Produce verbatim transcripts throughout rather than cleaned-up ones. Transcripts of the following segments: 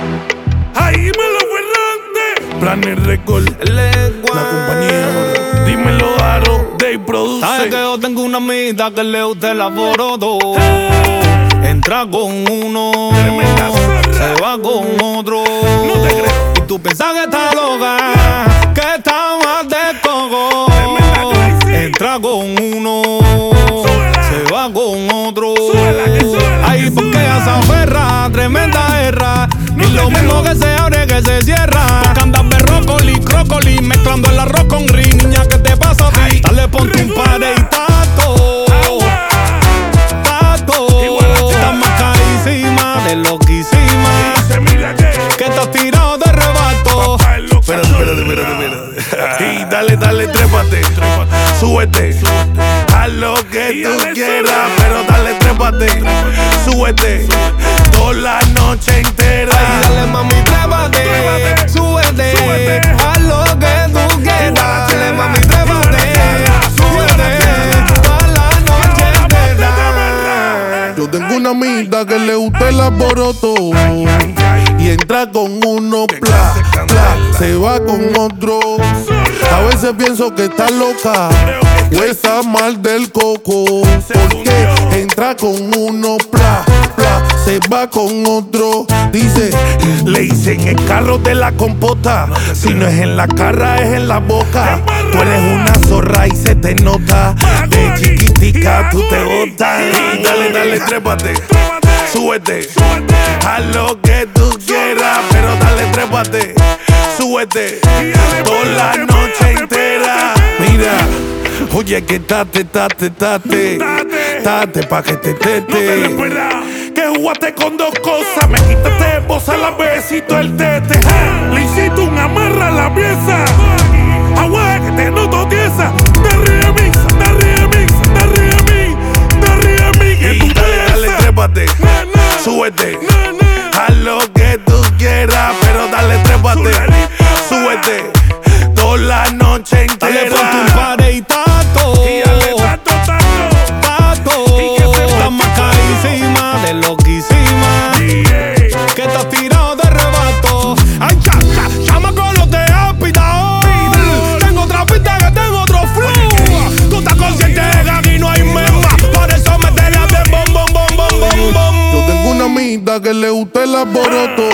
Ahí me lo Ferrante. Planet Record, Lengua. la compañía. Dímelo, Aro, Day Produce. Sabes que yo tengo una amiga que le gusta el alboroto. Entra con uno, Tremenda zorra. se va con otro. No te creo. Y tú pensás que está loca, que está más de coco. Tremenda crazy. Entra con uno, Súbela. se va con otro. Súbela, que súbela, Ahí que porque súbela. ella se aferra, tremenda guerra. No y te lo mismo creo. que se abre que se cierra. Porque andas berrócoli, crócoli, mezclando el arroz con riña. ¿Qué te pasa a ti? Ay, Dale, ponte un regula. par y tato. Agua. Tato. Igual a ti. Estás más carísima de loquísima. Dice, mira que. Que estás tirado de rebato. Papá es loco. Espérate, espérate, espérate, espérate. Y dale, dale, trépate. Súbete. Haz lo que Y tú dale, quieras, súbete. pero dale, trépate. Súbete. Toda la noche entera. Ay, dale, mami, trépate. Trépate. Súbete. Súbete. Haz lo que tú quieras. Dale, mami, trépate. Súbete. Toda la noche entera. Yo tengo una amiga que le gusta el alboroto y entra con uno, pla, pla, se va con otro. A veces pienso que está loca o está mal del coco, porque entra con uno, pla, pla, se va con otro. Dice, le dicen el carro de la compota, si no es en la cara es en la boca. Tú eres una zorra y se te nota, de chiquitica tú te botas. Dale, dale, trépate, súbete, haz lo que tú quieras, pero dale, trépate, súbete, toda la noche entera. Mira, oye que tate, tate, tate, tate pa' que te tete. Que jugaste con dos cosas, me quitaste vos a la besito el tete. Le hiciste un amarra a la pieza. Agua que te noto tiesa. Te remix, te remix, te remix, te remix. Que tú dale, dale, trépate, súbete, haz lo que tú quieras, pero dale, trépate, súbete, toda la noche Dale, entera. ponte un par y tato. Y dale, tato, tato. Tato. Y que se Estás más carísima de loquísima. Que estás tirado de rebato. Ay, cha, cha, llama con los de hospital. Tengo otra pista que tengo otro flow. Tú estás consciente de que aquí no hay mema. Por eso me te de bom, bom, bom, bom, bom, bom. Yo tengo una amiga que le gusta el alboroto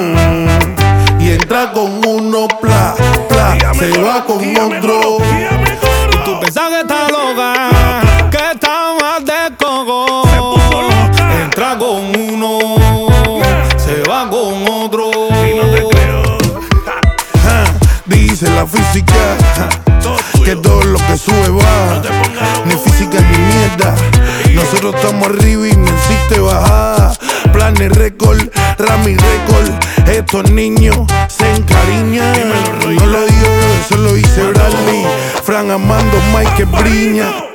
y entra con uno, pla, pla, se va con otro. Y tú pensás que está loca, que está más de coco. Entra con uno, se va con otro. Ja, dice la física ja, que todo lo que sube baja. Ni física ni mierda. Nosotros estamos arriba y no existe bajada. Planet Record, Rami Record. Estos niños se encariñan. No lo digo yo, eso lo dice Bradley. Fran Amando, Mike Briña.